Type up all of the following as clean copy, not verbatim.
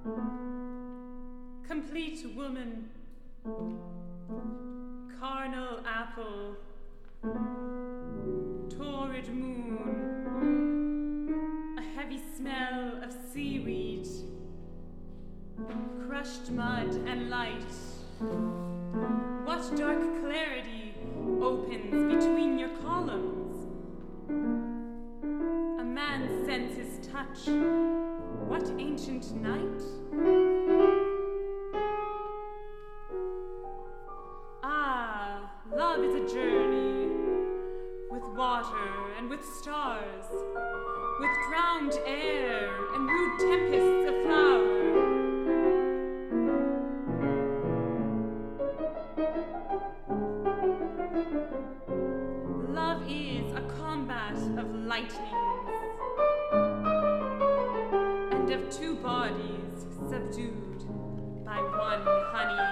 Complete woman, carnal apple, torrid moon, a heavy smell of seaweed, crushed mud and light. What dark clarity opens between your columns? A man's senses touch. What ancient night? Ah, love is a journey, with water and with stars, with drowned air and rude tempests of flower. Love is a combat of lightnings, and of two bodies subdued by one honey.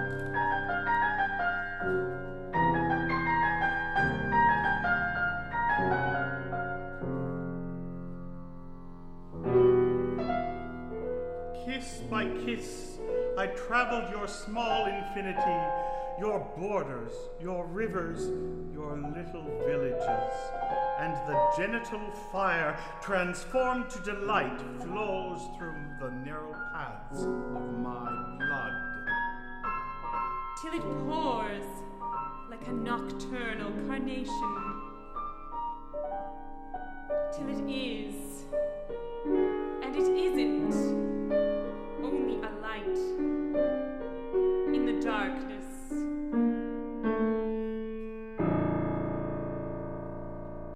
Kiss by kiss, I traveled your small infinity, your borders, your rivers, your little villages, and the genital fire, transformed to delight, flows through the narrow paths of my blood. Till it pours like a nocturnal carnation, till it is, and it isn't.